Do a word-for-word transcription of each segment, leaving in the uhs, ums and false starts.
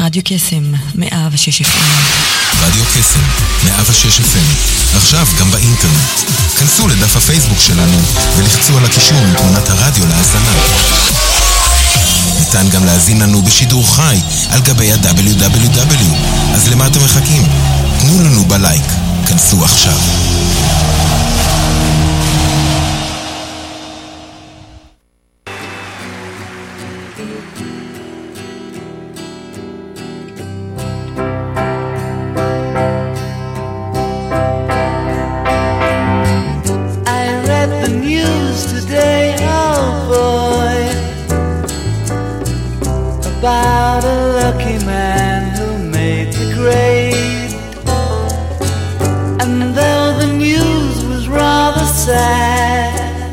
רדיו קסם, מאה ושש אף אם. רדיו קסם, מאה ושש אף אם. עכשיו גם באינטרנט. כנסו לדף הפייסבוק שלנו ולחצו על הקישור מתמונת הרדיו להאזנה. ניתן גם להזין לנו בשידור חי על גבי ה-דאבליו דאבליו דאבליו. אז למה אתם מחכים? תנו לנו בלייק. כנסו עכשיו. About a lucky man who made the grade. And though the news was rather sad,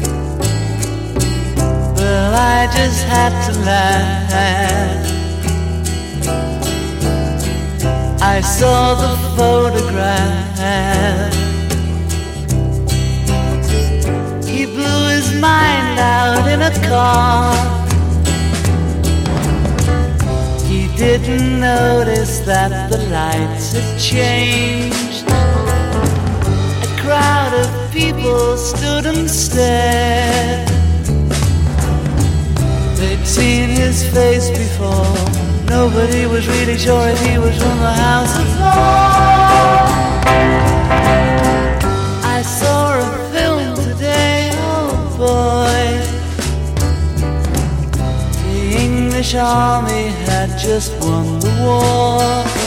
well, I just had to laugh. I saw the photograph. He blew his mind out in a car. Didn't notice that the lights had changed. A crowd of people stood and stared. They'd seen his face before. Nobody was really sure if he was from the House of Lords. I saw a film today, oh boy. The English army had just won the war.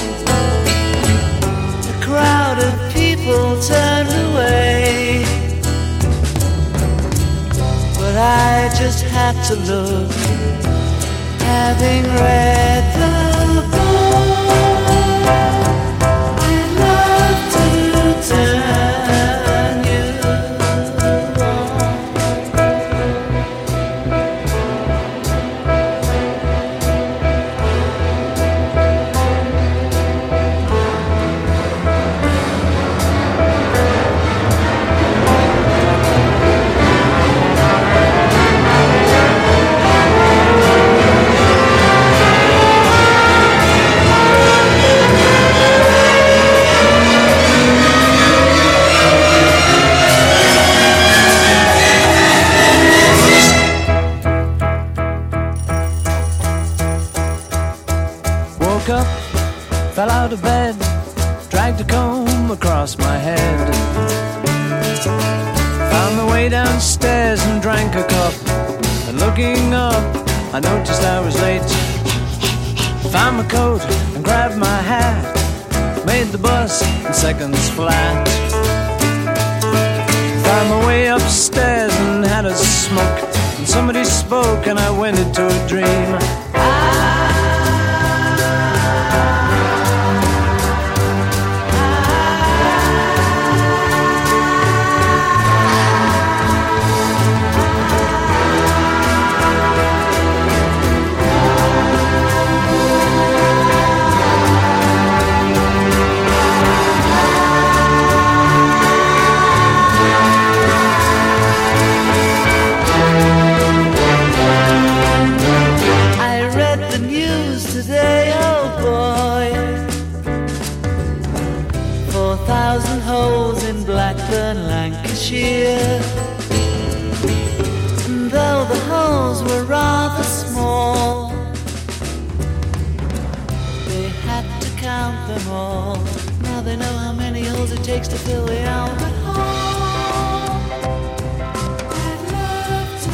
A crowd of people turned away, but I just had to look, having read the book. I'd love to turn you on. Up, fell out of bed, dragged a comb across my head, found my way downstairs and drank a cup, and looking up I noticed I was late. Found my coat and grabbed my hat, made the bus in seconds flat. Found my way upstairs and had a smoke, and somebody spoke and I went into a dream. Lancashire. And though the holes were rather small, they had to count them all. Now they know how many holes it takes to fill the Albert Hall. I'd love to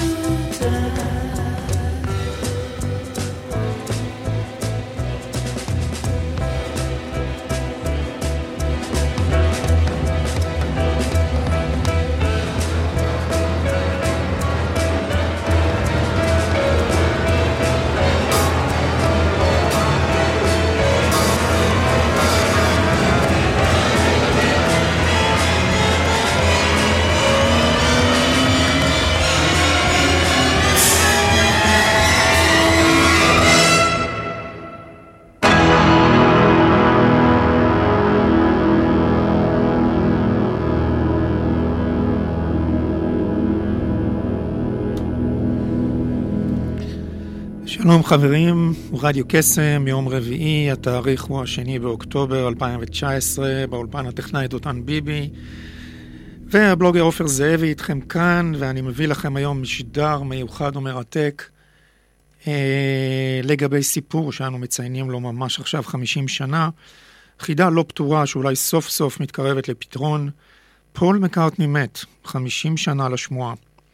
שלום חברים, רדיו קסם, יום רביעי, התאריך הוא השני באוקטובר אלפיים תשע עשרה, באולפן הטכנאי דותן ביבי, והבלוגר עופר זאבי איתכם כאן, ואני מביא לכם היום משדר מיוחד ומרתק אה, לגבי סיפור שאנו מציינים לו ממש עכשיו חמישים שנה, חידה לא פתורה שאולי סוף סוף מתקרבת לפתרון. פול מקארטני מת, חמישים שנה לשמועה.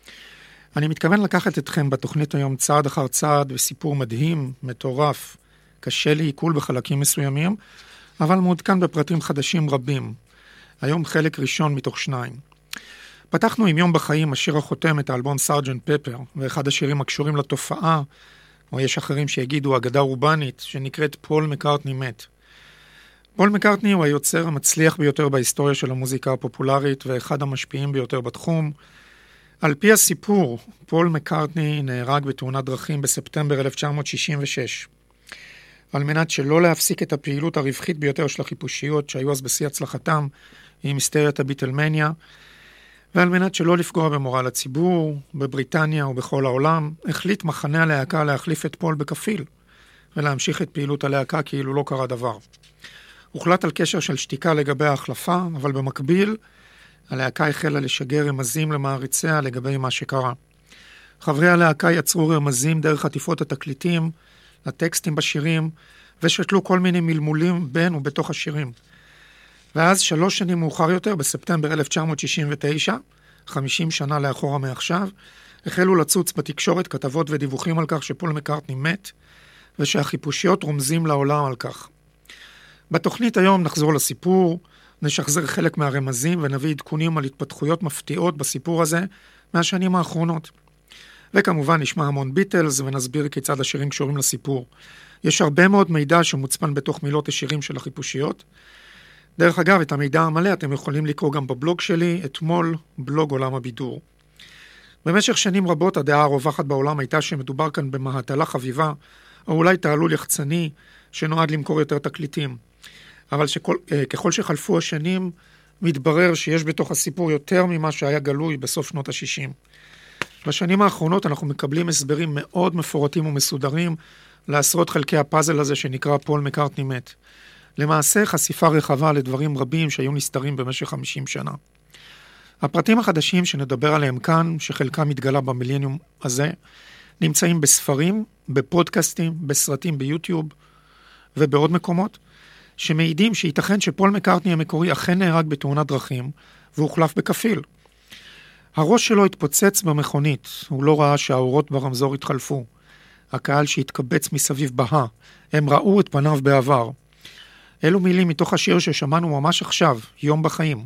אני מתכוון לקחת אתכם בתוכנית היום צעד אחר צעד בסיפור מדהים, מטורף, קשה לעיכול בחלקים מסוימים, אבל מעודכן בפרטים חדשים רבים. היום חלק ראשון מתוך שניים. פתחנו עם יום בחיים, השיר החותם את האלבום סארג'נט פפר, ואחד השירים הקשורים לתופעה, או יש אחרים שיגידו אגדה אורבנית, שנקראת פול מקארטני מת. פול מקארטני הוא היוצר המצליח ביותר בהיסטוריה של המוזיקה הפופולרית, ואחד המשפיעים ביותר בתחום. על פי הסיפור, פול מקארטני נהרג בתאונת דרכים בספטמבר אלף תשע מאות שישים ושש. על מנת שלא להפסיק את הפעילות הרווחית ביותר של החיפושיות שהיו אז בשיא הצלחתם עם היסטריית הביטלמניה, ועל מנת שלא לפגוע במורל הציבור, בבריטניה ובכל העולם, החליט מחנה הלהקה להחליף את פול בכפיל, ולהמשיך את פעילות הלהקה כאילו לא קרה דבר. הוחלט על קשר של שתיקה לגבי ההחלפה, אבל במקביל, הלהקה החלה לשגר רמזים למעריציה לגבי מה שקרה. חברי הלהקה יצרו רמזים דרך עטיפות התקליטים, הטקסטים בשירים, ושתלו כל מיני מלמולים בין ובתוך השירים. ואז שלוש שנים מאוחר יותר, בספטמבר אלף תשע מאות שישים ותשע, חמישים שנה לאחורה מעכשיו, החלו לצוץ בתקשורת כתבות ודיווחים על כך שפול מקארטני מת, ושהחיפושיות רומזים לעולם על כך. בתוכנית היום נחזור לסיפור, נשחזר חלק מהרמזים ונביא עדכונים על התפתחויות מפתיעות בסיפור הזה מהשנים האחרונות. וכמובן נשמע המון ביטלס ונסביר כיצד השירים קשורים לסיפור. יש הרבה מאוד מידע שמוצפן בתוך מילות השירים של החיפושיות. דרך אגב, את המידע המלא אתם יכולים לקרוא גם בבלוג שלי, אתמול, בלוג עולם הבידור. במשך שנים רבות הדעה הרווחת בעולם הייתה שמדובר כאן במהתלה חביבה, או אולי תעלול יחצני שנועד למכור יותר תקליטים. אבל שכל, ככל שחלפו השנים, מתברר שיש בתוך הסיפור יותר ממה שהיה גלוי בסוף שנות ה-שישים. בשנים האחרונות אנחנו מקבלים הסברים מאוד מפורטים ומסודרים לעשרות חלקי הפאזל הזה שנקרא פול מקארטני מת. למעשה חשיפה רחבה לדברים רבים שהיו נסתרים במשך חמישים שנה. הפרטים החדשים שנדבר עליהם כאן, שחלקם מתגלה במילניום הזה, נמצאים בספרים, בפודקאסטים, בסרטים ביוטיוב ובעוד מקומות, שמעידים שייתכן שפול מקארטני המקורי אכן נהרג בתאונת דרכים, והוחלף בכפיל. הראש שלו התפוצץ במכונית, הוא לא ראה שהאורות ברמזור התחלפו. הקהל שהתקבץ מסביב בהה, הם ראו את פניו בעבר. אלו מילים מתוך השיר ששמענו ממש עכשיו, יום בחיים.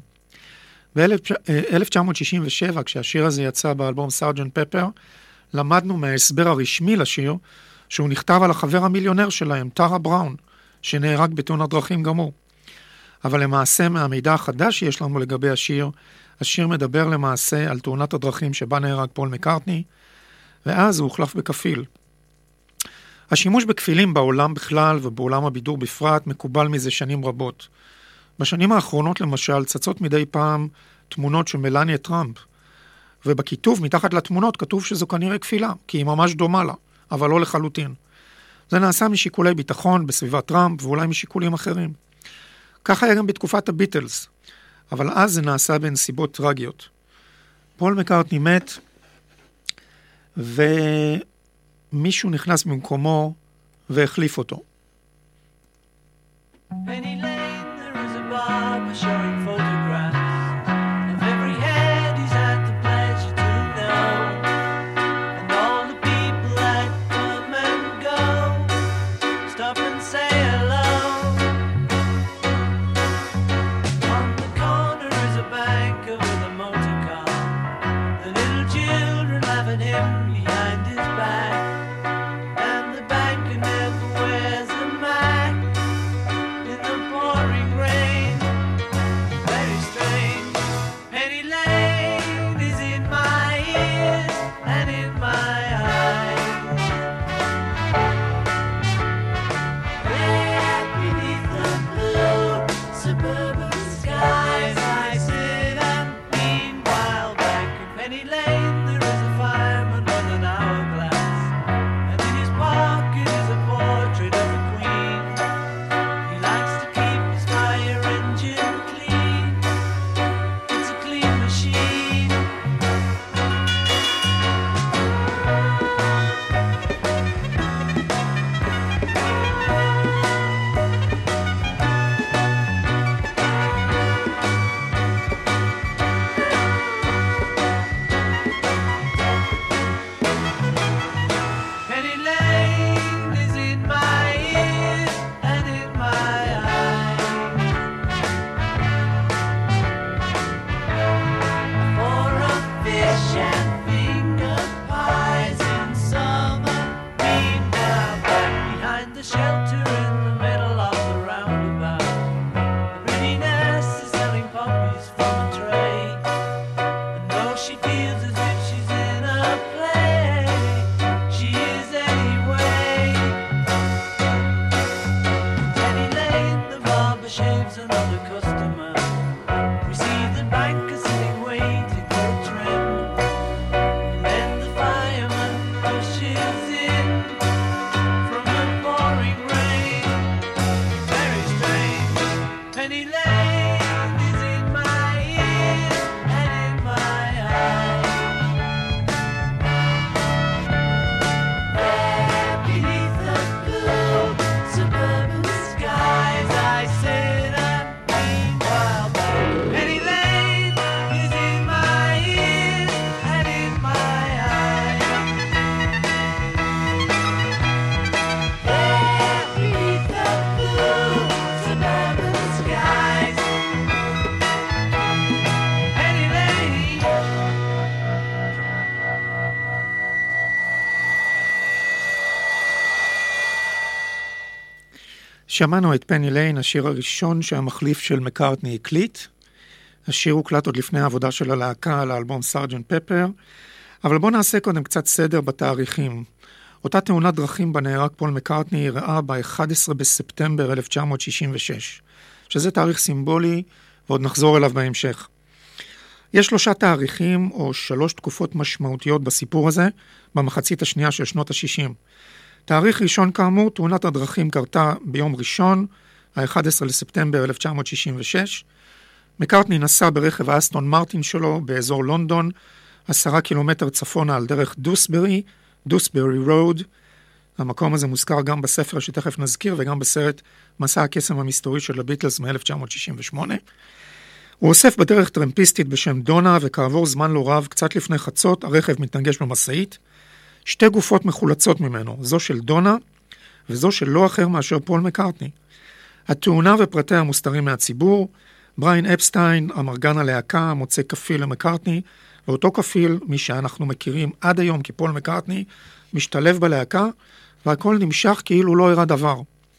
ב-אלף תשע מאות שישים ושבע, כשהשיר הזה יצא באלבום סארג'נט פפר, למדנו מההסבר הרשמי לשיר, שהוא נכתב על החבר המיליונר שלהם, טרה בראון, שנהרג בתאונת דרכים גם הוא. אבל למעשה מהמידע החדש שיש לנו לגבי השיר, השיר מדבר למעשה על תאונת הדרכים שבה נהרג פול מקארטני, ואז הוא הוחלף בכפיל. השימוש בכפילים בעולם בכלל ובעולם הבידור בפרט מקובל מזה שנים רבות. בשנים האחרונות למשל צצות מדי פעם תמונות של מלניה טראמפ, ובכיתוב מתחת לתמונות כתוב שזו כנראה כפילה, כי היא ממש דומה לה, אבל לא לחלוטין. זה נעשה משיקולי ביטחון בסביבת טראמפ ואולי משיקולים אחרים. כך היה גם בתקופת הביטלס, אבל אז זה נעשה בנסיבות טרגיות. פול מקארטני מת, ומישהו נכנס במקומו והחליף אותו. Penny Lane, there is a barber showing photographs of every head he's had the pleasure to know, and all the people that come and go stop and say hello. On the corner is a banker with a motor car, the little children laugh at him behind his back, and the banker never wears שמענו את פני ליין, השיר הראשון שהמחליף של מקארטני הקליט. השיר הוקלט עוד לפני העבודה של הלהקה על האלבום סארג'נט פפר, אבל בואו נעשה קודם קצת סדר בתאריכים. אותה תאונת דרכים בה נהרג פול מקארטני אירעה ב-אחד עשר בספטמבר אלף תשע מאות שישים ושש, שזה תאריך סימבולי ועוד נחזור אליו בהמשך. יש שלושה תאריכים או שלוש תקופות משמעותיות בסיפור הזה, במחצית השנייה של שנות ה-שישים. תאריך ראשון כאמור, תאונת הדרכים קרתה ביום ראשון, ה-אחד עשר לספטמבר אלף תשע מאות שישים ושש. מקארטני נסע ברכב האסטון מרטין שלו באזור לונדון, עשרה קילומטר צפונה על דרך דוסברי, דוסברי רוד. המקום הזה מוזכר גם בספר שתכף נזכיר וגם בסרט מסע הקסם המסתורי של הביטלס מ-אלף תשע מאות שישים ושמונה. הוא אוסף בדרך טרמפיסטית בשם דונה, וכעבור זמן לא רב, קצת לפני חצות, הרכב מתנגש במשאית. שתי גופות מחולצות ממנו, זו של דונה וזו של לא אחר מאשר פול מקארטני. התאונה ופרטיה מוסתרים מהציבור. בריין אפסטיין, המרגן הלהקה, מוצא כפיל למקארטני, ואותו כפיל, מי שאנחנו מכירים עד היום כפול מקארטני, משתלב בלהקה, והכל נמשך כאילו לא הראה דבר.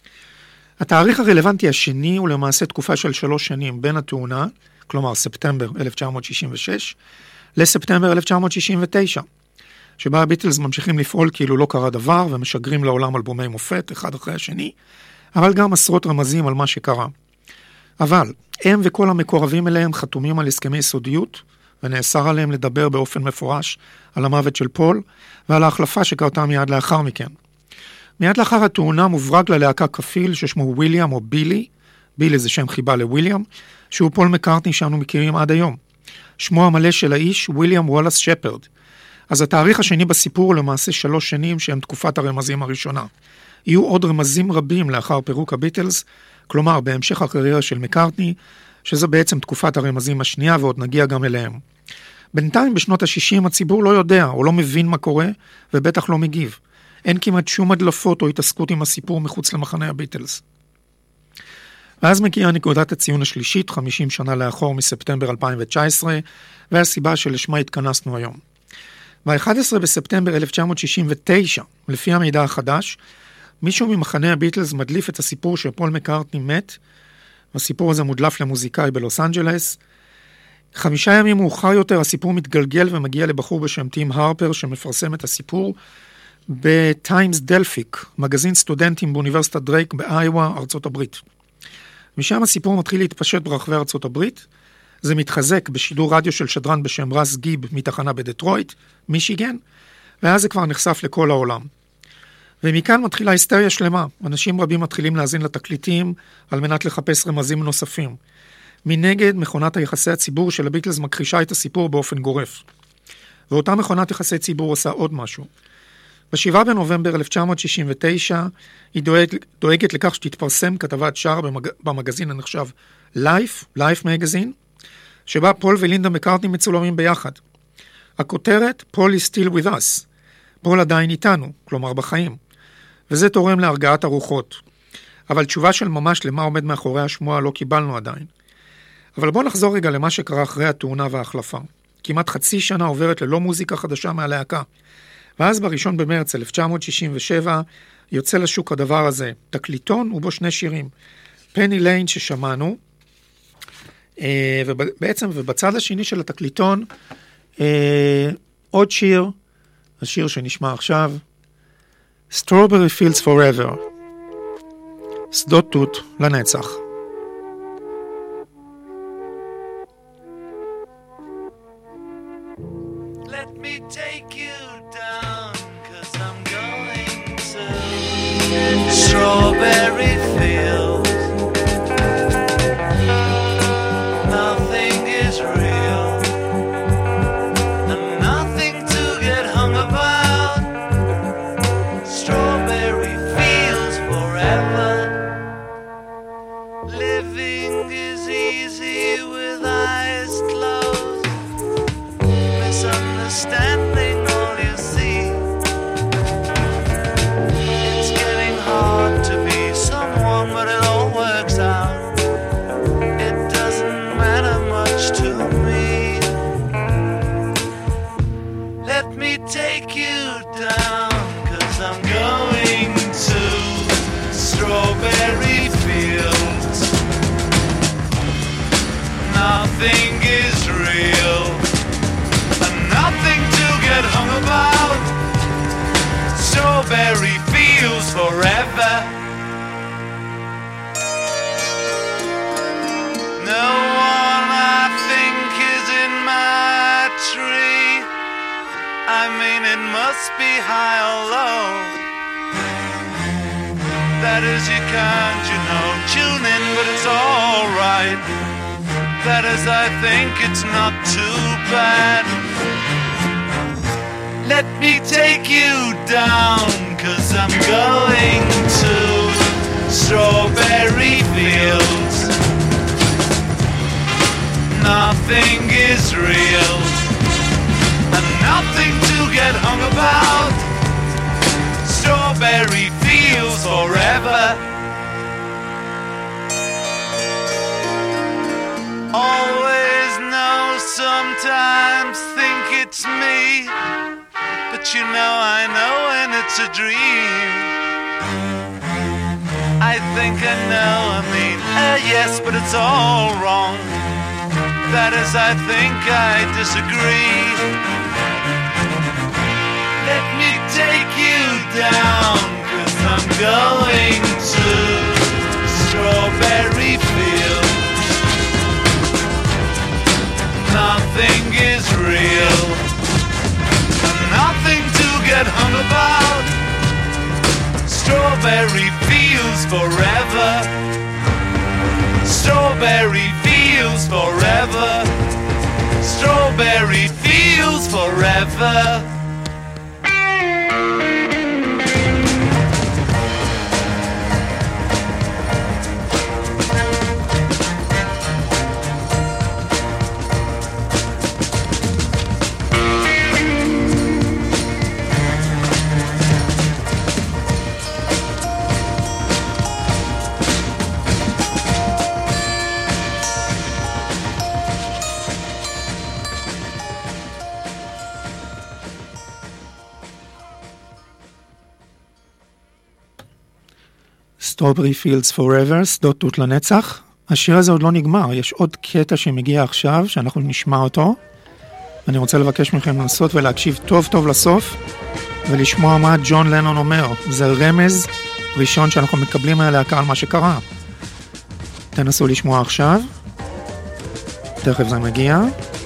התאריך הרלוונטי השני הוא למעשה תקופה של שלוש שנים בין התאונה, כלומר ספטמבר אלף תשע מאות שישים ושש, לספטמבר אלף תשע מאות שישים ותשע, שבה הביטלס ממשיכים לפעול כאילו לא קרה דבר, ומשגרים לעולם אלבומי מופת אחד אחרי השני, אבל גם עשרות רמזים על מה שקרה. אבל הם וכל המקורבים אליהם חתומים על הסכמי סודיות, ונאסר עליהם לדבר באופן מפורש על המוות של פול, ועל ההחלפה שקרתה מיד לאחר מכן. מיד לאחר התאונה מוברג ללהקה כפיל ששמו וויליאם או בילי, בילי זה שם חיבה לוויליאם, שהוא פול מקארטני שאנו מכירים עד היום. שמו המלא של האיש, וויליאם וולאס שפרד. אז התאריך השני בסיפור הוא למעשה שלוש שנים שהם תקופת הרמזים הראשונה. יהיו עוד רמזים רבים לאחר פירוק הביטלס, כלומר בהמשך הקריירה של מקארטני, שזו בעצם תקופת הרמזים השנייה ועוד נגיע גם אליהם. בינתיים בשנות ה-שישים הציבור לא יודע או לא מבין מה קורה ובטח לא מגיב. אין כמעט שום הדלפות או התעסקות עם הסיפור מחוץ למחנה הביטלס. ואז מגיעה נקודת הציון השלישית, חמישים שנה לאחור מספטמבר אלפיים תשע עשרה, והסיבה שלשמה התכנסנו היום. ב-אחד עשר בספטמבר אלף תשע מאות שישים ותשע, לפי המידע החדש, מישהו ממחנה הביטלס מדליף את הסיפור שפול מקארטני מת, הסיפור הזה מודלף למוזיקאי בלוס אנג'לס. חמישה ימים מאוחר יותר הסיפור מתגלגל ומגיע לבחור בשם טים הרפר שמפרסם את הסיפור בטיימס דלפיק, מגזין סטודנטים באוניברסיטת דרייק באיווה, ארצות הברית. משם הסיפור מתחיל להתפשט ברחבי ארצות הברית. זה מתחזק בשידור רדיו של שדרן בשם רס גיב מתחנה בדטרויט, מישיגן, ואז זה כבר נחשף לכל העולם. ומכאן מתחילה היסטריה שלמה. אנשים רבים מתחילים להזין לתקליטים על מנת לחפש רמזים נוספים. מנגד, מכונת היחסי הציבור של הביטלס מכחישה את הסיפור באופן גורף. ואותה מכונת יחסי ציבור עושה עוד משהו. בשבעה בנובמבר אלף תשע מאות שישים ותשע היא דואג, דואגת לכך שתתפרסם כתבת שער במג... במגזין הנחשב Life, Life Magazine, שבה פול ולינדה מקארטני מצולמים ביחד. הכותרת, Paul is still with us. פול עדיין איתנו, כלומר בחיים. וזה תורם להרגעת הרוחות. אבל תשובה של ממש למה עומד מאחורי השמועה לא קיבלנו עדיין. אבל בואו נחזור רגע למה שקרה אחרי התאונה וההחלפה. כמעט חצי שנה עוברת ללא מוזיקה חדשה מהלהקה. ואז בראשון במרץ אלף תשע מאות שישים ושבע יוצא לשוק הדבר הזה, תקליטון ובו שני שירים. פני ליין ששמענו, ובעצם ובצד השני של התקליטון, עוד שיר, השיר שנשמע עכשיו, Strawberry Fields Forever, שדות תות לנצח. Let me take you down, 'cause I'm going to strawberry fields. Nothing is real, and nothing to get hung about. Strawberry fields forever. Living is easy with eyes closed. Misunderstanding all you see. It's getting hard to be someone, but it all works out. It doesn't matter much to me. Let me take you down, 'cause I'm going to strawberry nothing is real, and nothing to get hung about. Strawberry fields forever. No one I think is in my tree. I mean it must be high or low. That is you can't, you know, tune in but it's alright. That is I think it's not too bad. Let me take you down, 'cause I'm going to strawberry fields. Nothing is real, and nothing to get hung about. Strawberry fields forever. Always know, sometimes think it's me, but you know I know when it's a dream. I think I know, I mean, uh, yes, but it's all wrong. That is, I think I disagree. Let me take you down, 'cause I'm going to strawberry fields. Nothing is real, nothing to get hung about. Strawberry fields forever. Strawberry fields forever. Strawberry fields forever. Strawberry Fields Forever, שדות תות לנצח. השיר הזה עוד לא נגמר, יש עוד קטע שמגיע עכשיו, שאנחנו נשמע אותו. אני רוצה לבקש מכם לנסות ולהקשיב טוב טוב לסוף, ולשמוע מה ג'ון לנון אומר. זה רמז ראשון שאנחנו מקבלים מהלהקה על מה שקרה. תנסו לשמוע עכשיו. תכף זה מגיע.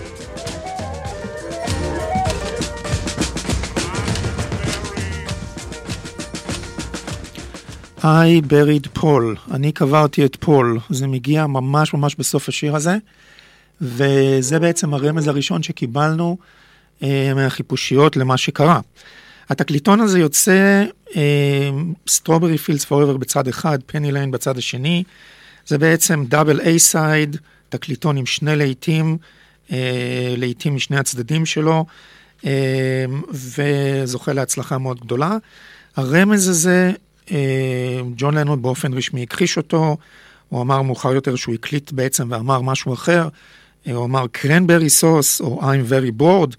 I buried Paul, אני קברתי את פול, זה מגיע ממש ממש בסוף השיר הזה, וזה בעצם הרמז הראשון שקיבלנו אה, מהחיפושיות למה שקרה. התקליטון הזה יוצא אה, Strawberry Fields Forever בצד אחד, Penny Lane בצד השני, זה בעצם דאבל איי סייד, תקליטון עם שני לעיתים, אה, לעיתים משני הצדדים שלו, אה, וזוכה להצלחה מאוד גדולה. הרמז הזה, ג'ון לנון באופן רשמי הכחיש אותו, הוא אמר מאוחר יותר שהוא הקליט בעצם ואמר משהו אחר, הוא אמר קרנברי סוס או I'm very bored,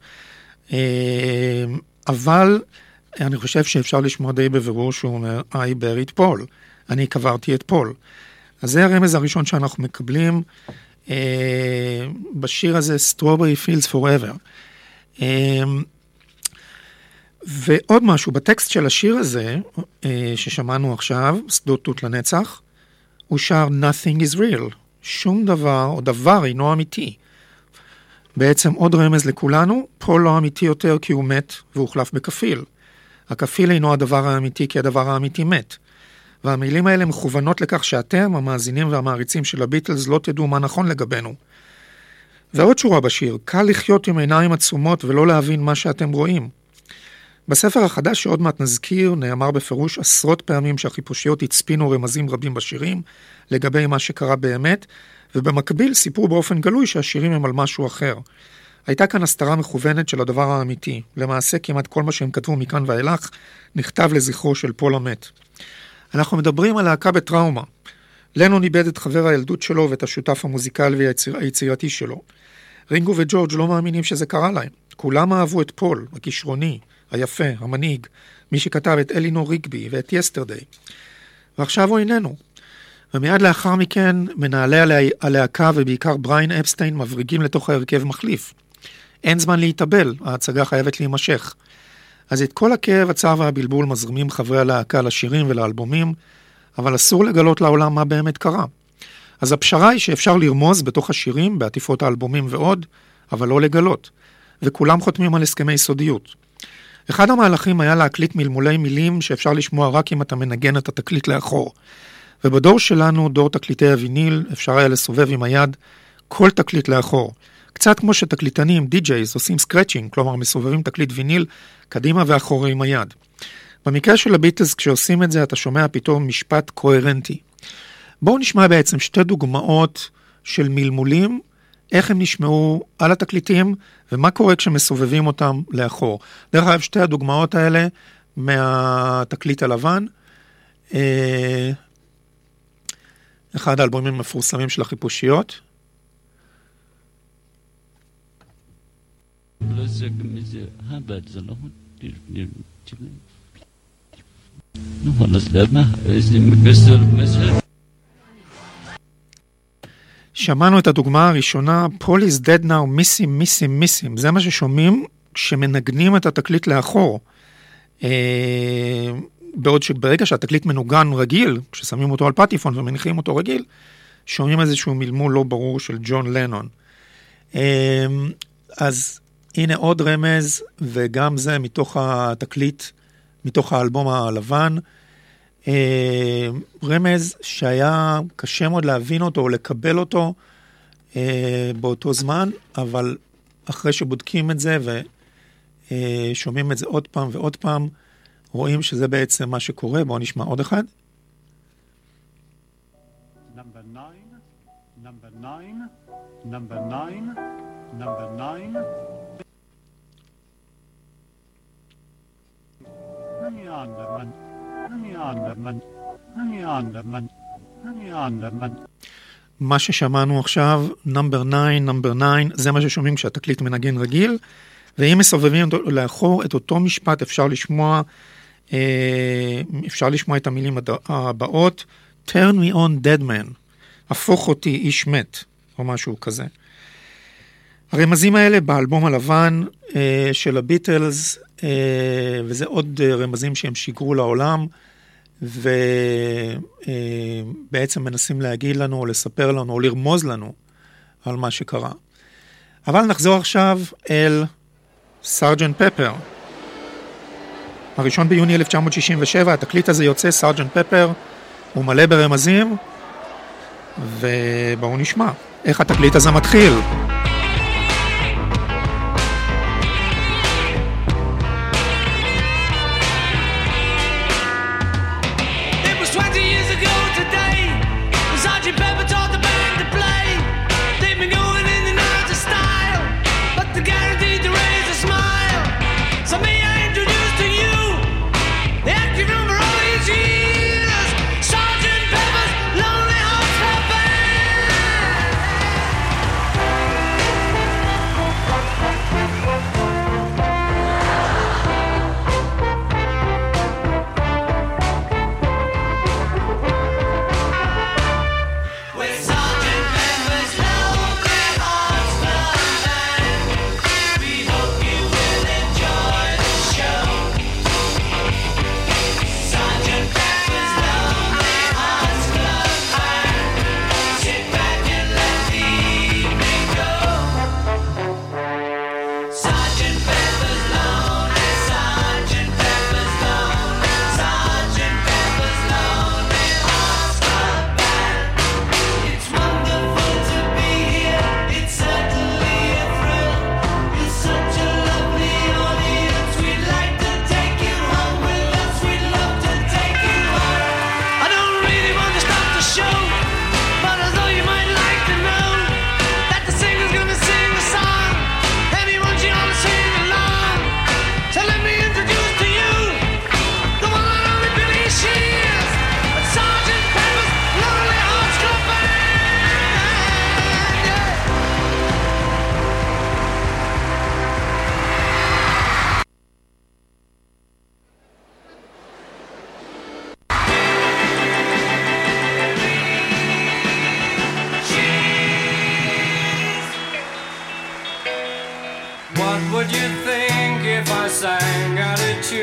אבל אני חושב שאפשר לשמוע די בבירור שהוא אומר I buried Paul, אני קברתי את פול. אז זה הרמז הראשון שאנחנו מקבלים בשיר הזה Strawberry Fields Forever. ועוד משהו, בטקסט של השיר הזה, ששמענו עכשיו, שדות תות לנצח, הוא שר Nothing is real, שום דבר או דבר אינו אמיתי. בעצם עוד רמז לכולנו, פול לא אמיתי יותר כי הוא מת והוחלף בכפיל. הכפיל אינו הדבר האמיתי כי הדבר האמיתי מת. והמילים האלה מכוונות לכך שאתם, המאזינים והמעריצים של הביטלס, לא תדעו מה נכון לגבינו. ועוד שורה בשיר, קל לחיות עם עיניים עצומות ולא להבין מה שאתם רואים. בספר החדש שעוד מעט נזכיר, נאמר בפירוש עשרות פעמים שהחיפושיות הצפינו רמזים רבים בשירים לגבי מה שקרה באמת, ובמקביל סיפרו באופן גלוי שהשירים הם על משהו אחר. הייתה כאן הסתרה מכוונת של הדבר האמיתי. למעשה כמעט כל מה שהם כתבו מכאן ואילך נכתב לזכרו של פול המת. אנחנו מדברים על להקה בטראומה. לנון איבד את חבר הילדות שלו ואת השותף המוזיקלי והיצירתי שלו. רינגו וג'ורג' לא מאמינים שזה קרה להם. כולם אהבו את פול, הכישרוני, היפה, המנהיג, מי שכתב את אלינור ריגבי ואת יסטרדיי. ועכשיו הוא איננו. ומיד לאחר מכן מנהלי הלהקה ובעיקר בריין אפסטיין מבריגים לתוך ההרכב מחליף. אין זמן להתאבל, ההצגה חייבת להימשך. אז את כל הכאב, הצער והבלבול מזרימים חברי הלהקה לשירים ולאלבומים, אבל אסור לגלות לעולם מה באמת קרה. אז הפשרה היא שאפשר לרמוז בתוך השירים, בעטיפות האלבומים ועוד, אבל לא לגלות. וכולם חותמים על הסכמי סודיות. אחד המהלכים היה להקליט מלמולי מילים שאפשר לשמוע רק אם אתה מנגן את התקליט לאחור. ובדור שלנו, דור תקליטי הוויניל, אפשר היה לסובב עם היד כל תקליט לאחור. קצת כמו שתקליטנים, די-ג'ייז, עושים סקרצ'ינג, כלומר מסובבים תקליט ויניל קדימה ואחורי עם היד. במקרה של הביטלס, כשעושים את זה, אתה שומע פתאום משפט קוהרנטי. בואו נשמע בעצם שתי דוגמאות של מלמולים, איך הם נשמעו על התקליטים, ומה קורה כשמסובבים אותם לאחור. דרך אגב, שתי הדוגמאות האלה מהתקליט הלבן, אחד האלבומים המפורסמים של החיפושיות. שמענו את הדוגמה הראשונה, Paul is dead now, missing, missing, missing. זה מה ששומעים כשמנגנים את התקליט לאחור. בעוד שברגע שהתקליט מנוגן רגיל, כששמים אותו על פטיפון ומניחים אותו רגיל, שומעים איזשהו מלמול לא ברור של ג'ון לנון. אז הנה עוד רמז, וגם זה מתוך התקליט, מתוך האלבום הלבן, רמז שהיה קשה מאוד להבין אותו או לקבל אותו באותו זמן, אבל אחרי שבודקים את זה ושומעים את זה עוד פעם ועוד פעם, רואים שזה בעצם מה שקורה. בואו נשמע עוד אחד. Number nine, number nine, number nine, number nine. Honey Anderman, honey Anderman, honey Anderman, honey Anderman. מה ששמענו עכשיו, number nine, number nine, זה מה ששומעים כשהתקליט מנגן רגיל, ואם מסובבים לאחור את אותו משפט אפשר לשמוע, אפשר לשמוע את המילים הבאות, turn me on dead man, הפוך אותי איש מת, או משהו כזה. הרמזים האלה באלבום הלבן של הביטלס, וזה עוד רמזים שהם שיגרו לעולם, ובעצם מנסים להגיד לנו, או לספר לנו, או לרמוז לנו על מה שקרה. אבל נחזור עכשיו אל סרג'נט פפר. הראשון ביוני אלף תשע מאות שישים ושבע, התקליט הזה יוצא, סרג'נט פפר, הוא מלא ברמזים, ובואו נשמע איך התקליט הזה מתחיל. Sergeant Pepper's Lonely Hearts Club Band.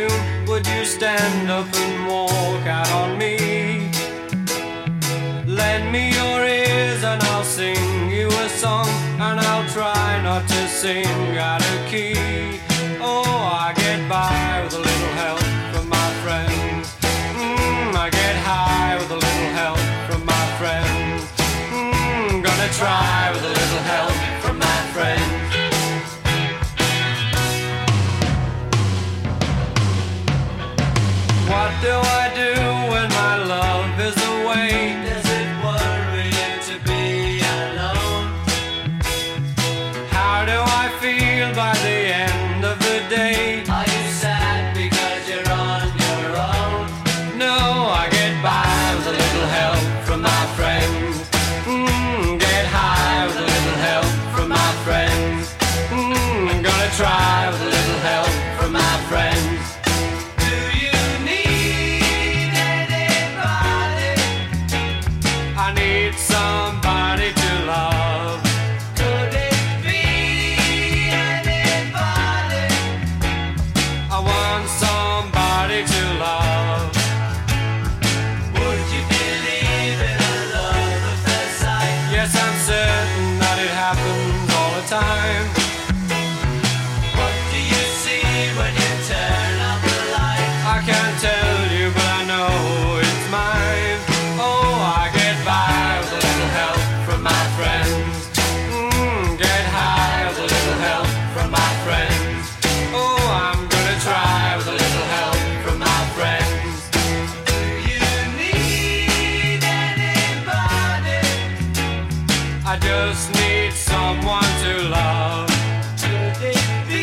would you stand up and walk out on me? Lend me your ears and I'll sing you a song, and I'll try not to sing out of key. Oh, I get by with a little help from my friends. Mm, I get high with a little help from my friends. Mm, gonna try with a little help from my friends. What do I do when my love is away? Does it worry you to be alone? How do I feel by the end of the day? Are you sad because you're on your own? No, I get by with a little help from my friends. Mm, get high with a little help from my friends. Mm, I'm gonna try with a little help from my friends. I need somebody to love. Could it be anybody? I want somebody to love. Would you believe in a love at first sight? Yes, I'm certain that it happens all the time. What do you see when you turn up the light? I can't tell you, but I know it's mine. Oh, I get by with a little help from my friends. Mm, get high with a little help from my friends. Oh, I'm gonna try with a little help from my friends. Do you need anybody? I just need someone to love. Could it be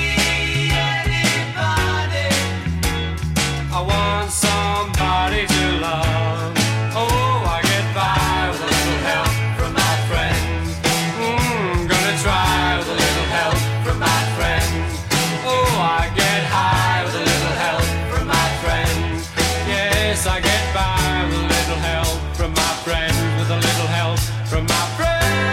anybody? I want somebody to love. Oh, I get by with a little help from my friends. Mm, gonna try with a little help from my friends. Oh, I get high with a little help from my friends. Yes, I get by with a little help from my friends, with a little help from my friends.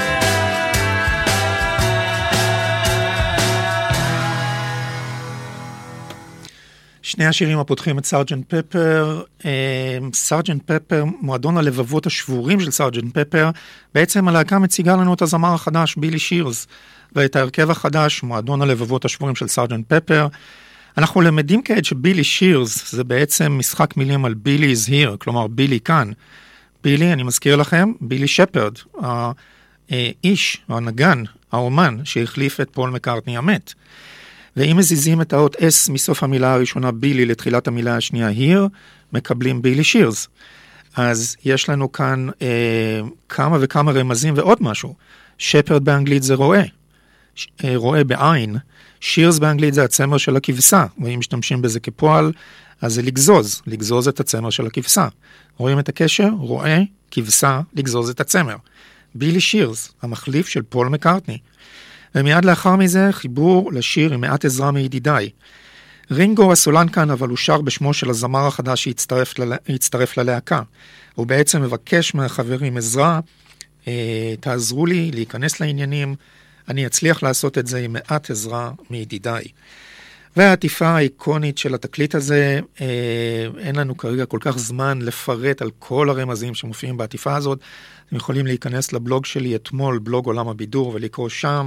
שני השירים הפותחים את סארג'נט פפר. סארג'נט פפר, מועדון הלבבות השבורים של סארג'נט פפר, בעצם הלהקה מציגה לנו את הזמר החדש בילי שירס, ואת ההרכב החדש, מועדון הלבבות השבורים של סארג'נט פפר. אנחנו למדים כעת שבילי שירס זה בעצם משחק מילים על בילי is here, כלומר בילי כאן. בילי, אני מזכיר לכם, בילי שפרד, האיש, הנגן, האומן שהחליף את פול מקארטני המת. ואם מזיזים את האות S מסוף המילה הראשונה בילי לתחילת המילה השנייה here, מקבלים בילי שירס. אז יש לנו כאן אה, כמה וכמה רמזים ועוד משהו. שפרד באנגלית זה רואה, ש, אה, רואה בעין. שירס באנגלית זה הצמר של הכבשה, ואם משתמשים בזה כפועל, אז זה לגזוז, לגזוז את הצמר של הכבשה. רואים את הקשר? רואה, כבשה, לגזוז את הצמר. בילי שירס, המחליף של פול מקארטני. ומיד לאחר מזה חיבור לשיר עם מעט עזרה מידידיי. רינגו הסולן כאן, אבל הוא שר בשמו של הזמר החדש שהצטרף ל... ללהקה. הוא בעצם מבקש מהחברים עזרה, אה, תעזרו לי להיכנס לעניינים, אני אצליח לעשות את זה עם מעט עזרה מידידיי. והעטיפה האיקונית של התקליט הזה, אה, אין לנו כרגע כל כך זמן לפרט על כל הרמזים שמופיעים בעטיפה הזאת. אתם יכולים להיכנס לבלוג שלי אתמול, בלוג עולם הבידור, ולקרוא שם.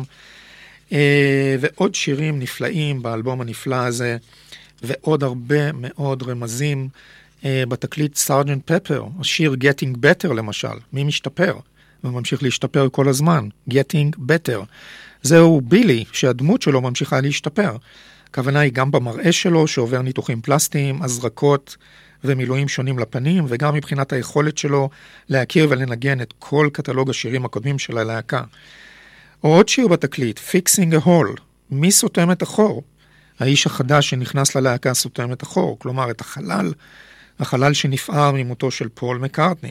אה, ועוד שירים נפלאים באלבום הנפלא הזה, ועוד הרבה מאוד רמזים אה, בתקליט סארג'נט פפר. השיר Getting Better למשל, מי משתפר? וממשיך להשתפר כל הזמן, Getting Better. זהו בילי, שהדמות שלו ממשיכה להשתפר. הכוונה היא גם במראה שלו, שעובר ניתוחים פלסטיים, הזרקות ומילואים שונים לפנים, וגם מבחינת היכולת שלו להכיר ולנגן את כל קטלוג השירים הקודמים של הלהקה. או עוד שיר בתקליט, Fixing a Hole, מי סותם את החור? האיש החדש שנכנס ללהקה סותם את החור, כלומר את החלל, החלל שנפער ממותו של פול מקארטני.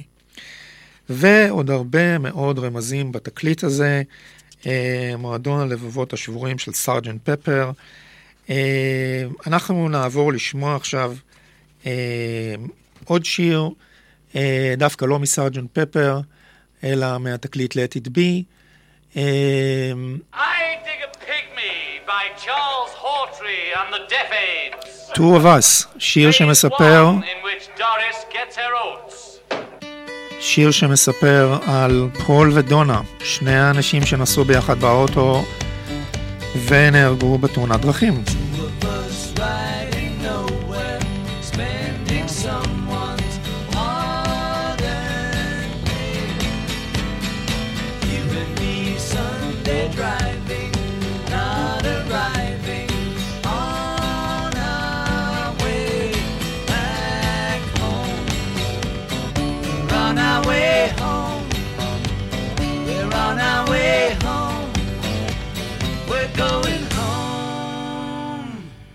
ועוד הרבה מאוד רמזים בתקליט הזה, מועדון הלבבות השבורים של סארג'נט פפר. אנחנו נעבור לשמוע עכשיו עוד שיר, דווקא לא מסארג'נט פפר, אלא מהתקליט Let It Be. I Dig a Pygmy by Charles Hawtrey and the Deaf Aids. Two of Us, שיר שמספר, in which Doris gets her oats. שיר שמספר על פול ודונה, שני האנשים שנסעו ביחד באוטו ונהרגו בתאונת דרכים. Going home.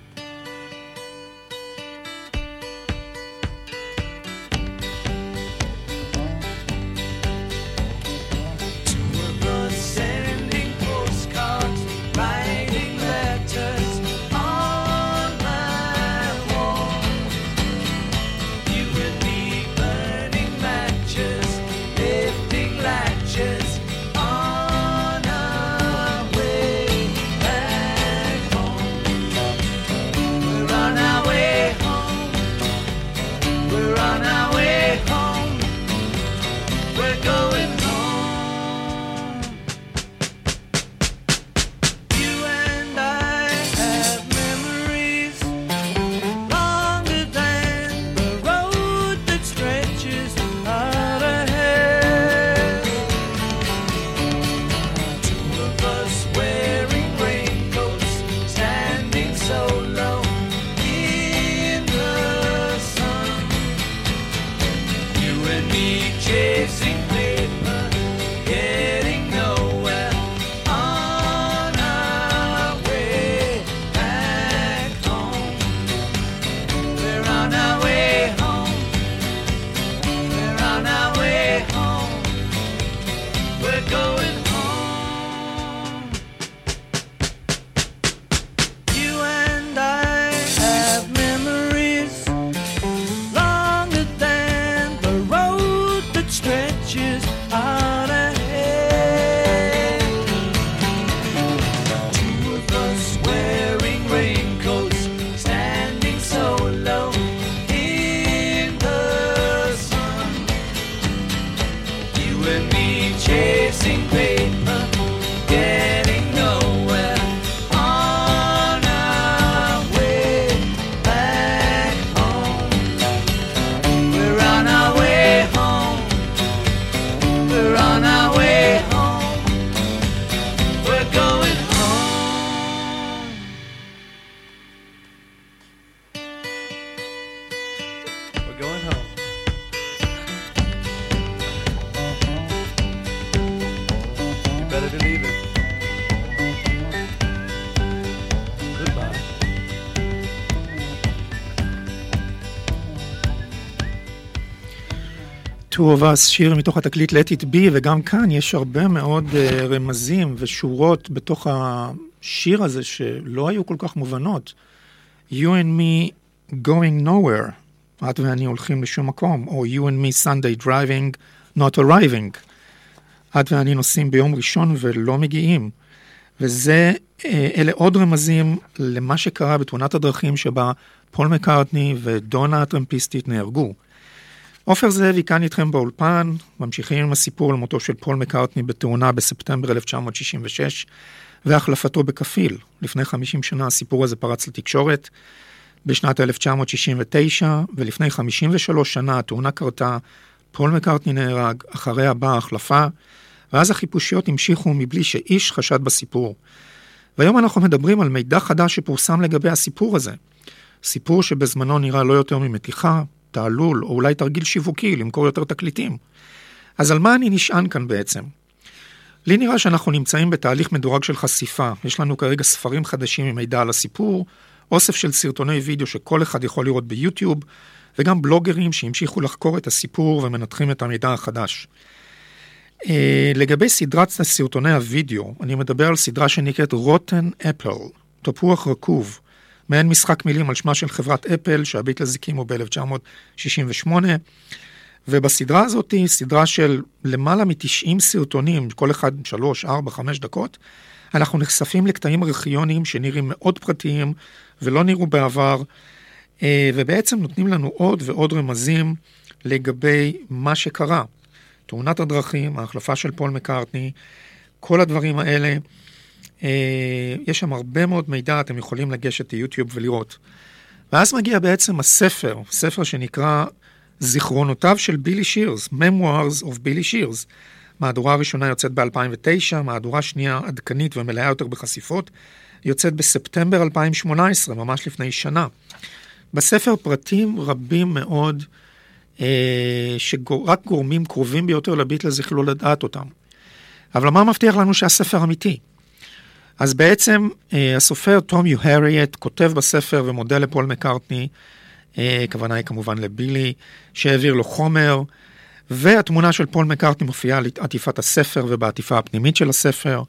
Two of us sending postcards, writing letters on my wall. You and me burning matches, lifting latches. Two of Us, שיר מתוך התקליט Let It Be, וגם כאן יש הרבה מאוד uh, רמזים ושורות בתוך השיר הזה שלא היו כל כך מובנות. You and me going nowhere, את ואני הולכים לשום מקום, או You and me Sunday driving, not arriving, את ואני נוסעים ביום ראשון ולא מגיעים. וזה, אלה עוד רמזים למה שקרה בתאונת הדרכים שבה פול מקארטני ודונה הטרמפיסטית נהרגו. עופר זאבי כאן איתכם באולפן, ממשיכים עם הסיפור על מותו של פול מקארטני בתאונה בספטמבר אלף תשע מאות שישים ושש, והחלפתו בכפיל. לפני חמישים שנה הסיפור הזה פרץ לתקשורת, בשנת אלף תשע מאות שישים ותשע, ולפני חמישים ושלוש שנה התאונה קרתה, פול מקארטני נהרג, אחריה באה החלפה, ואז החיפושיות המשיכו מבלי שאיש חשד בסיפור. והיום אנחנו מדברים על מידע חדש שפורסם לגבי הסיפור הזה. סיפור שבזמנו נראה לא יותר ממתיחה, תעלול, או אולי תרגיל שיווקי, למכור יותר תקליטים. אז על מה אני נשען כאן בעצם? לי נראה שאנחנו נמצאים בתהליך מדורג של חשיפה. יש לנו כרגע ספרים חדשים עם מידע על הסיפור, אוסף של סרטוני וידאו שכל אחד יכול לראות ביוטיוב, וגם בלוגרים שהמשיכו לחקור את הסיפור ומנתחים את המידע החדש. לגבי סדרת סרטוני הוידאו, אני מדבר על סדרה שנקראת רוטן אפל, תפוח רקוב, מעין משחק מילים על שמה של חברת אפל, שהביטלס הקימו ב-אלף תשע מאות שישים ושמונה, ובסדרה הזאת היא סדרה של למעלה מ-תשעים סרטונים, כל אחד שלוש, ארבע, חמש דקות, אנחנו נחשפים לקטעים ארכיוניים שנראים מאוד פרטיים, ולא נראו בעבר, ובעצם נותנים לנו עוד ועוד רמזים לגבי מה שקרה. תאונת הדרכים, ההחלפה של פול מקארטני, כל הדברים האלה, יש שם הרבה מאוד מידע, אתם יכולים לגשת ליוטיוב ולראות. ואז מגיע בעצם הספר, ספר שנקרא זיכרונותיו של בילי שירס, Memoirs of Billy Shears. מהדורה הראשונה יוצאת ב-אלפיים ותשע, מהדורה שנייה עדכנית ומלאה יותר בחשיפות, יוצאת בספטמבר אלפיים שמונה עשרה, ממש לפני שנה. בספר פרטים רבים מאוד, אה, שרק גורמים קרובים ביותר לביטלס יכלו לדעת אותם. אבל מה מבטיח לנו שהספר אמיתי? אז בעצם אה, הסופר תום יו הריאט כותב בספר ומודה לפול מקארטני, אה, הכוונה היא כמובן לבילי, שהעביר לו חומר, והתמונה של פול מקארטני מופיעה על עטיפת הספר ובעטיפה הפנימית של הספר,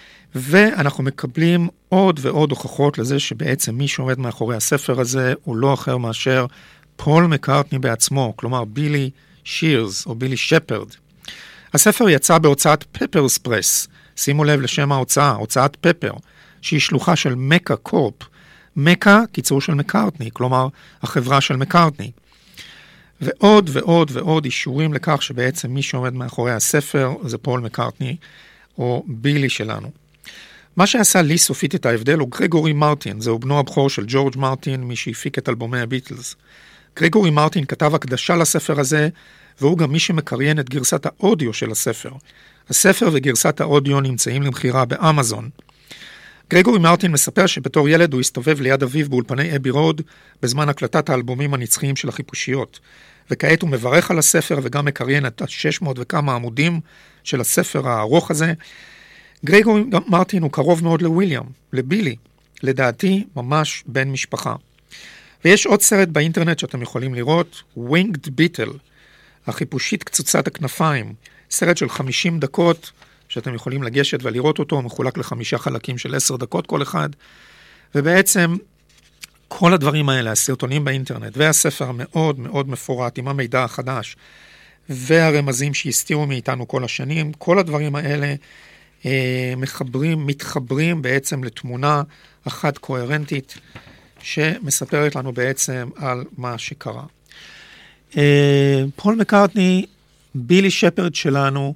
ואנחנו מקבלים עוד ועוד הוכחות לזה שבעצם מי שעומד מאחורי הספר הזה הוא לא אחר מאשר פול מקארטני בעצמו, כלומר בילי שירס או בילי שפרד. הספר יצא בהוצאת פפרס פרס, שימו לב לשם ההוצאה, הוצאת פפר, שהיא שלוחה של מקה קורפ, מקה קיצור של מקארטני, כלומר החברה של מקארטני. ועוד ועוד ועוד אישורים לכך שבעצם מי שעומד מאחורי הספר זה פול מקארטני או בילי שלנו. מה שעשה לי סופית את ההבדל הוא גרגורי מרטין, זהו בנו הבכור של ג'ורג' מרטין, מי שהפיק את אלבומי הביטלס. גרגורי מרטין כתב הקדשה לספר הזה, והוא גם מי שמקריין את גרסת האודיו של הספר. הספר וגרסת האודיו נמצאים למחירה באמזון. גרגורי מרטין מספר שבתור ילד הוא הסתובב ליד אביו באולפני אבי רוד, בזמן הקלטת האלבומים הנצחיים של החיפושיות. וכעת הוא מברך על הספר וגם מקריין את ה-שש מאות וכמה עמודים של הספר הארוך הזה. גרגורי מרטין הוא קרוב מאוד לוויליאם, לבילי, לדעתי ממש בן משפחה. ויש עוד סרט באינטרנט שאתם יכולים לראות, Winged Beetle, החיפושית קצוצת הכנפיים, סרט של חמישים דקות, שאתם יכולים לגשת ולראות אותו, מחולק לחמישה חלקים של עשר דקות כל אחד, ובעצם כל הדברים האלה, הסרטונים באינטרנט, והספר המאוד מאוד מפורט עם המידע החדש, והרמזים שהסתירו מאיתנו כל השנים, כל הדברים האלה אה, מחברים, מתחברים בעצם לתמונה אחת קוהרנטית, שמספרת לנו בעצם על מה שקרה. אה, פול מקארטני, בילי שפרד שלנו,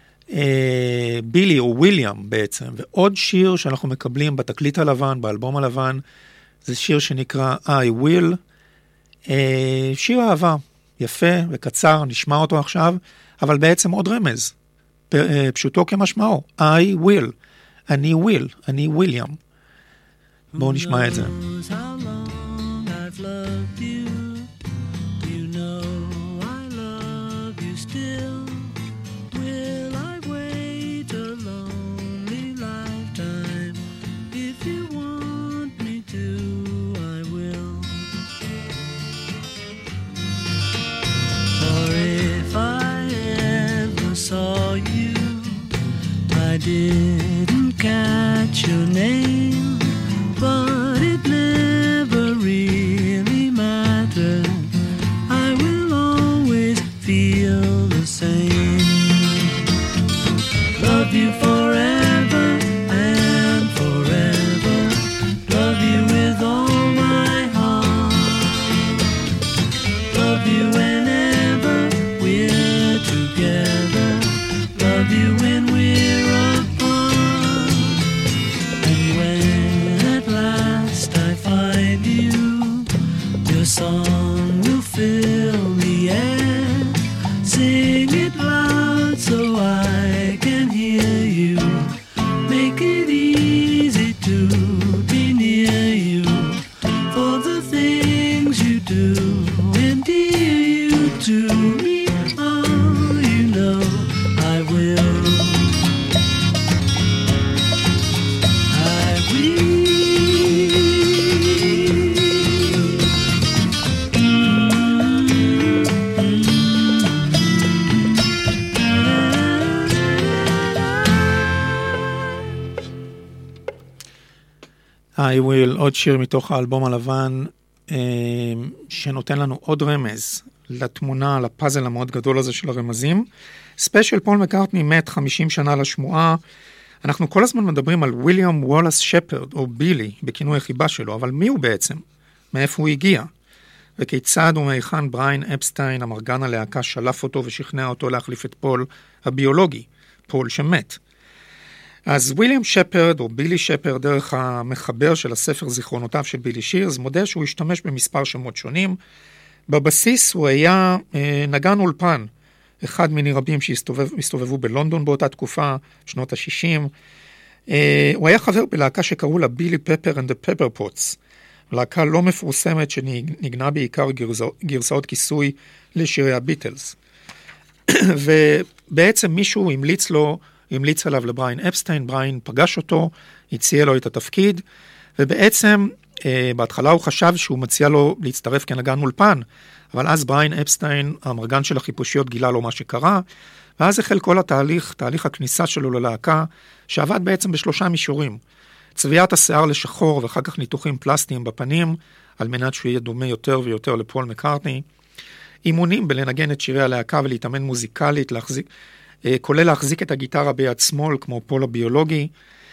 אה, בילי או וויליאם בעצם, ועוד שיר שאנחנו מקבלים בתקליט הלבן, באלבום הלבן, זה שיר שנקרא I Will, אה, שיר אהבה, יפה וקצר, נשמע אותו עכשיו, אבל בעצם עוד רמז, פ, אה, פשוטו כמשמעו, I Will, אני וויל, אני וויליאם. בואו נשמע את זה. Saw you, I didn't catch your name, but it never really mattered. I will always feel the same. Love you forever and forever. Love you with all my heart. Love you whenever we're together. Love you when we're apart. And when at last I find you, your song will fill the air. Sing it loud so I can hear you. Make it easy to be near you. For the things you do endear you to me. Oh, you know I will. I will. I Will, עוד שיר מתוך האלבום הלבן, שנותן לנו עוד רמז לתמונה, לפאזל המאוד גדול הזה של הרמזים. ספיישל פול מקארטני מת חמישים שנה לשמועה. אנחנו כל הזמן מדברים על וויליאם וולאס שפרד, או בילי, בכינוי החיבה שלו, אבל מי הוא בעצם? מאיפה הוא הגיע? וכיצד ומהיכן בריין אפסטיין, המרגן הלהקה, שלף אותו ושכנע אותו להחליף את פול הביולוגי, פול שמת. אז וויליאם שפרד, או בילי שפרד, דרך המחבר של הספר זיכרונותיו של בילי שירס, מודה שהוא השתמש במספר שמות שונים. בבסיס הוא היה אה, נגן אולפן, אחד מיני רבים שהסתובבו בלונדון באותה תקופה, שנות ה-שישים. אה, הוא היה חבר בלהקה שקראו לה בילי פפר and the Pepper Pots, להקה לא מפורסמת שנגנה בעיקר גרסאות, גרסאות כיסוי לשירי הביטלס. ובעצם מישהו המליץ לו, המליץ עליו לבריין אפסטיין, בריין פגש אותו, הציע לו את התפקיד, ובעצם אה, בהתחלה הוא חשב שהוא מציע לו להצטרף כנגן אולפן, אבל אז בריין אפסטיין, המרגן של החיפושיות, גילה לו מה שקרה, ואז החל כל התהליך, תהליך הכניסה שלו ללהקה, שעבד בעצם בשלושה מישורים. צביעת השיער לשחור ואחר כך ניתוחים פלסטיים בפנים, על מנת שהוא יהיה דומה יותר ויותר לפול מקארטני. אימונים בלנגן את שירי הלהקה ולהתאמן מוזיקלית, להחזיק, כולל להחזיק את הגיטרה ביד שמאל, כמו פול הביולוגי.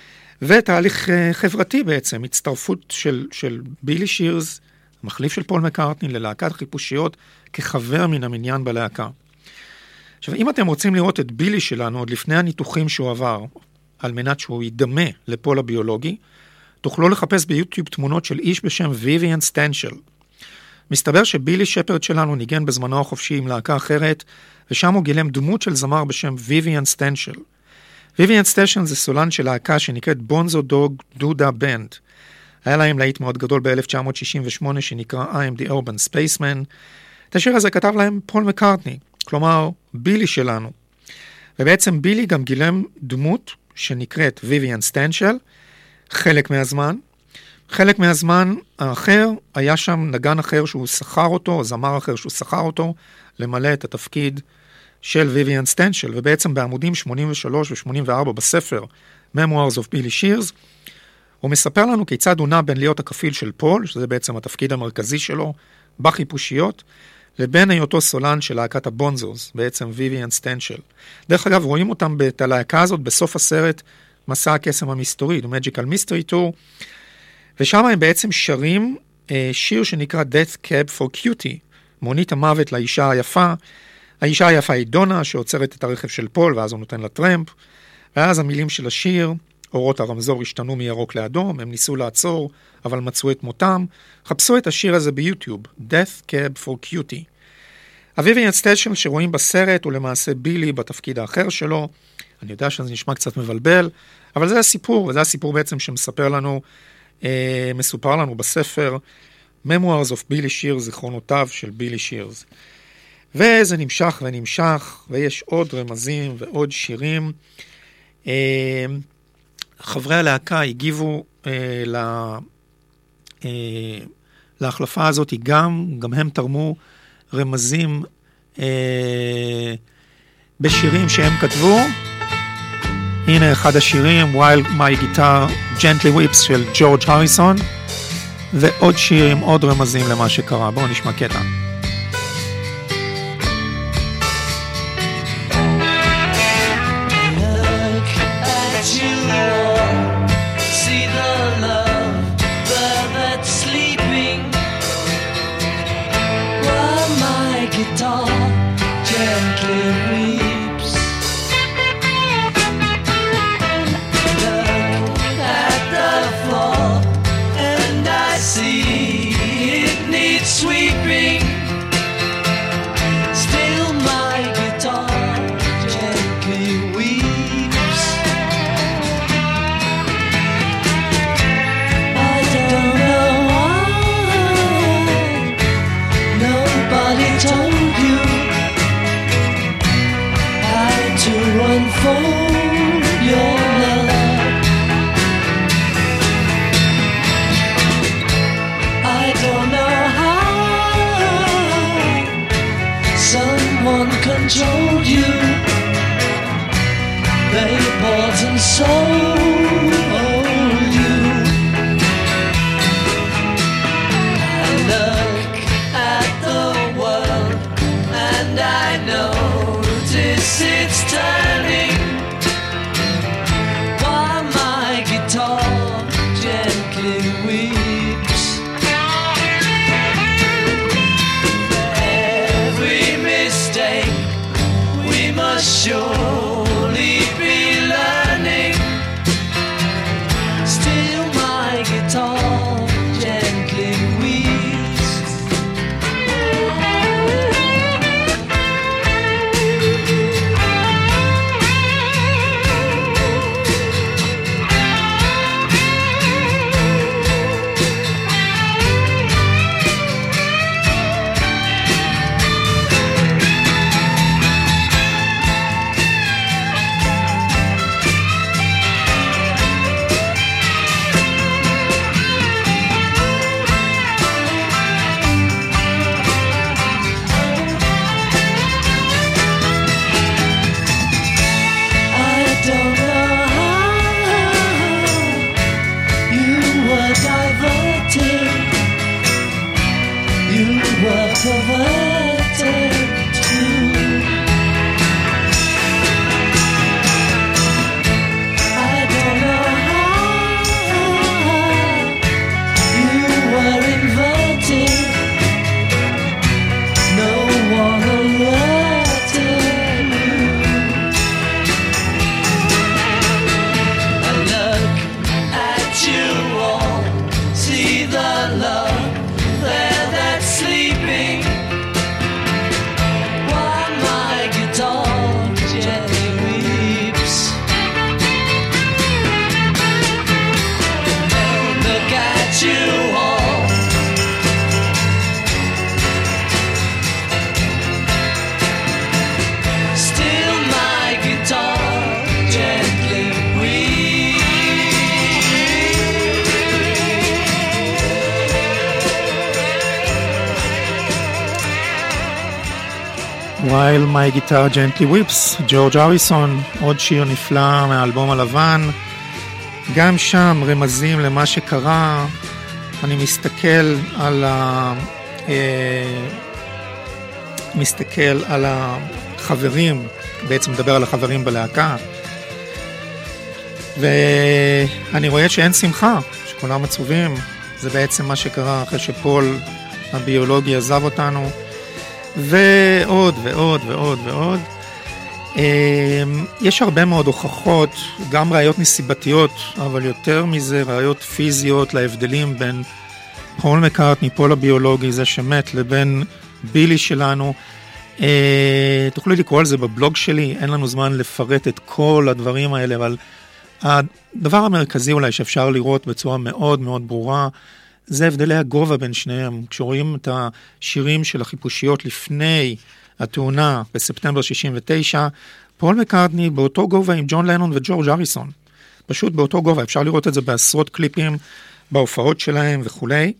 ותהליך חברתי בעצם, הצטרפות של, של בילי שירס, המחליף של פול מקארטני, ללהקת חיפושיות, כחבר מן המניין בלהקה. עכשיו, אם אתם רוצים לראות את בילי שלנו, עוד לפני הניתוחים שהוא עבר, על מנת שהוא ידמה לפול הביולוגי, תוכלו לחפש ביוטיוב תמונות של איש בשם ויויאן סטנשל. מסתבר שבילי שפרד שלנו ניגן בזמנו החופשי עם להקה אחרת, ושם הוא גילם דמות של זמר בשם ויויאן סטנשל. ויויאן סטנשל זה סולן של להקה שנקראת בונזו דוג דודה בנד. היה להם להיט מאוד גדול ב-אלף תשע מאות שישים ושמונה שנקרא I am the Urban Spaceman. את השיר הזה כתב להם פול מקארטני, כלומר בילי שלנו. ובעצם בילי גם גילם דמות שנקראת ויויאן סטנשל, חלק מהזמן. חלק מהזמן האחר, היה שם נגן אחר שהוא שכר אותו, זמר אחר שהוא שכר אותו, למלא את התפקיד של ויויאן סטנשל, ובעצם בעמודים שמונים ושלוש ו-שמונים וארבע בספר Memoirs of Billy Shears, הוא מספר לנו כיצד הוא נע בין להיות הכפיל של פול, שזה בעצם התפקיד המרכזי שלו, בחיפושיות, לבין היותו סולן של להקת הבונזוס, בעצם ויויאן סטנשל. דרך אגב, רואים אותם את הלהקה הזאת בסוף הסרט מסע הקסם המסתורי, The Magical Mystery Tour, ושם הם בעצם שרים אה, שיר שנקרא Death Cab for Cutie, מונית המוות לאישה היפה. האישה היפה היא דונה, שעוצרת את הרכב של פול, ואז הוא נותן לה טרמפ, ואז המילים של השיר, אורות הרמזור השתנו מירוק לאדום, הם ניסו לעצור, אבל מצאו את מותם. חפשו את השיר הזה ביוטיוב, Death Cab for Cutie. ויויאן סטנשל שרואים בסרט הוא למעשה בילי בתפקיד האחר שלו. אני יודע שזה נשמע קצת מבלבל, אבל זה הסיפור, וזה הסיפור בעצם שמספר לנו, אה, מסופר לנו בספר Memoirs of Billy Shears, זיכרונותיו של בילי שירס. וזה נמשך ונמשך, ויש עוד רמזים ועוד שירים. אה, חברי הלהקה הגיבו אה, לה, אה, להחלפה הזאת, גם, גם הם תרמו רמזים אה, בשירים שהם כתבו. הנה אחד השירים, While My Guitar Gently Weeps של ג'ורג' הריסון, ועוד שירים, עוד רמזים למה שקרה. בואו נשמע קטע. Controlled you, they bought and sold you. I look at the world and I notice it's turning, while my guitar gently weeps. While My Guitar Gently Weeps, ג'ורג' אריסון, עוד שיר נפלא מהאלבום הלבן. גם שם רמזים למה שקרה. אני מסתכל על ה... מסתכל על החברים, בעצם מדבר על החברים בלהקה, ואני רואה שאין שמחה, שכולם עצובים. זה בעצם מה שקרה אחרי שפול הביולוגי עזב אותנו, ועוד ועוד ועוד ועוד. יש הרבה מאוד הוכחות, גם ראיות נסיבתיות, אבל יותר מזה ראיות פיזיות להבדלים בין פול מקארטני, פול הביולוגי, זה שמת, לבין בילי שלנו. תוכלו לקרוא על זה בבלוג שלי, אין לנו זמן לפרט את כל הדברים האלה, אבל הדבר המרכזי אולי שאפשר לראות בצורה מאוד מאוד ברורה, זה הבדלי הגובה בין שניהם. כשרואים את השירים של החיפושיות לפני התאונה בספטמבר שישים ותשע, פול מקארטני באותו גובה עם ג'ון לנון וג'ורג' אריסון. פשוט באותו גובה, אפשר לראות את זה בעשרות קליפים בהופעות שלהם וכולי.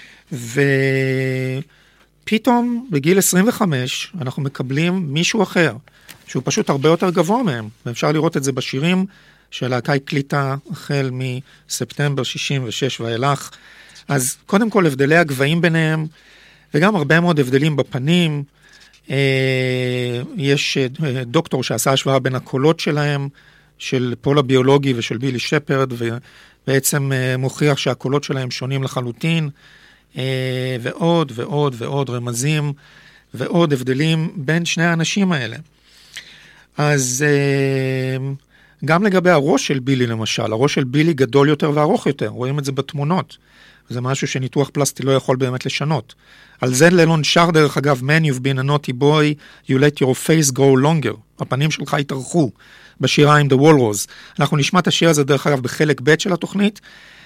ופתאום בגיל עשרים וחמש אנחנו מקבלים מישהו אחר, שהוא פשוט הרבה יותר גבוה מהם, ואפשר לראות את זה בשירים שהלהקה הקליטה החל מספטמבר שישים ושש ואילך. אז קודם כל הבדלי הגבהים ביניהם, וגם הרבה מאוד הבדלים בפנים. יש דוקטור שעשה השוואה בין הקולות שלהם, של פול הביולוגי ושל בילי שפרד, ובעצם מוכיח שהקולות שלהם שונים לחלוטין, ועוד ועוד ועוד רמזים, ועוד הבדלים בין שני האנשים האלה. אז גם לגבי הראש של בילי למשל, הראש של בילי גדול יותר וארוך יותר, רואים את זה בתמונות. זה משהו שניתוח פלסטי לא יכול באמת לשנות. על זה לנון שר דרך אגב, Man you've been a naughty boy, you let your face grow longer. הפנים שלך התארכו בשירה עם The Walrus. אנחנו נשמע את השיר הזה דרך אגב בחלק ב' של התוכנית,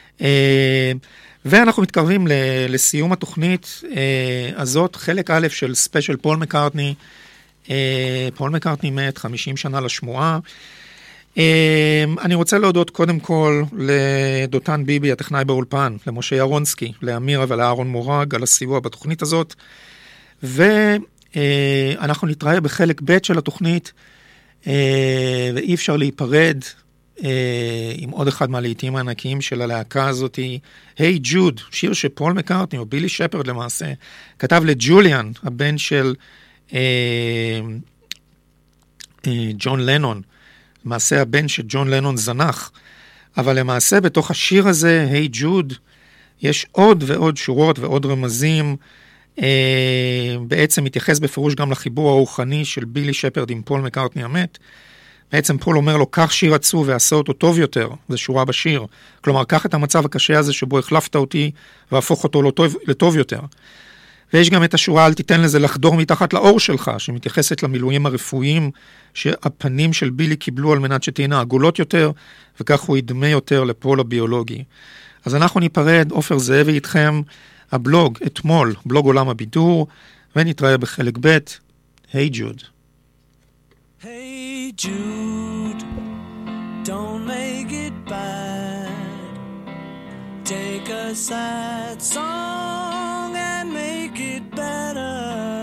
ואנחנו מתקרבים לסיום התוכנית הזאת, חלק א' של ספיישל פול מקארטני. פול מקארטני מת חמישים שנה לשמועה. אני רוצה להודות קודם כל לדותן ביבי, הטכנאי באולפן, למשה ירונסקי, לאמירה ולאהרון מורג על הסיוע בתוכנית הזאת, ואנחנו נתראה בחלק ב' של התוכנית, ואי אפשר להיפרד עם עוד אחד מהלהיטים הענקיים של הלהקה הזאת, היי ג'וד, שיר שפול מקארטני או בילי שפרד למעשה כתב לג'וליאן, הבן של ג'ון לנון, למעשה הבן שג'ון לנון זנח, אבל למעשה בתוך השיר הזה, היי ג'וד, יש עוד ועוד שורות ועוד רמזים, אה, בעצם מתייחס בפירוש גם לחיבור הרוחני של בילי שפרד עם פול מקארטני המת. בעצם פול אומר לו, קח שיר עצוב ועשה אותו טוב יותר, זה שורה בשיר. כלומר, קח את המצב הקשה הזה שבו החלפת אותי והפוך אותו לטוב, לטוב יותר. ויש גם את השורה, אל תיתן לזה לחדור מתחת לאור שלך, שמתייחסת למילואים הרפואיים שהפנים של בילי קיבלו על מנת שתהיינה עגולות יותר, וכך הוא ידמה יותר לפול הביולוגי. אז אנחנו ניפרד, עופר זאבי איתכם, הבלוג אתמול, בלוג עולם הבידור, ונתראה בחלק ב', היי ג'וד. Hey Jude, don't make it bad. Take a sad song and make it better.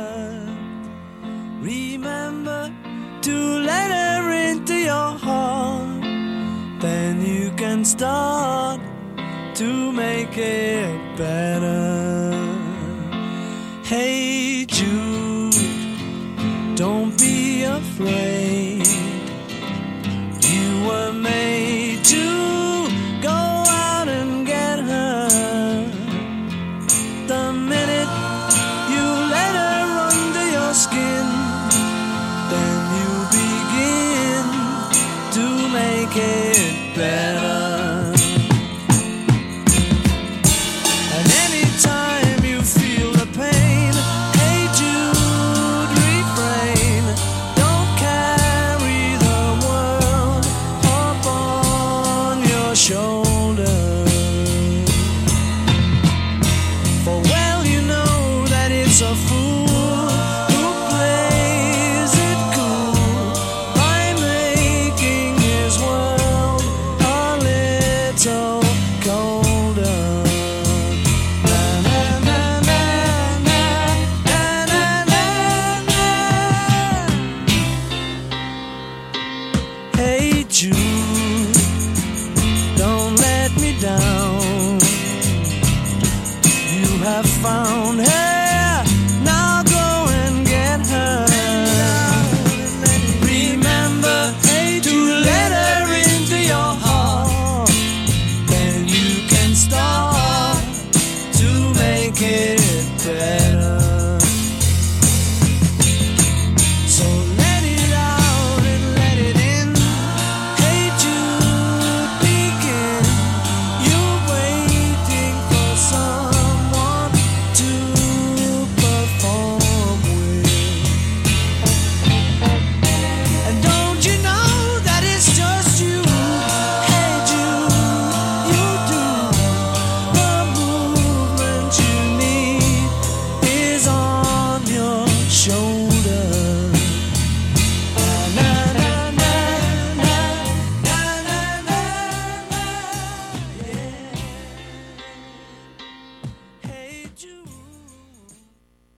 Remember to let her into your heart. Then you can start to make it better. Hey Jude, don't be afraid.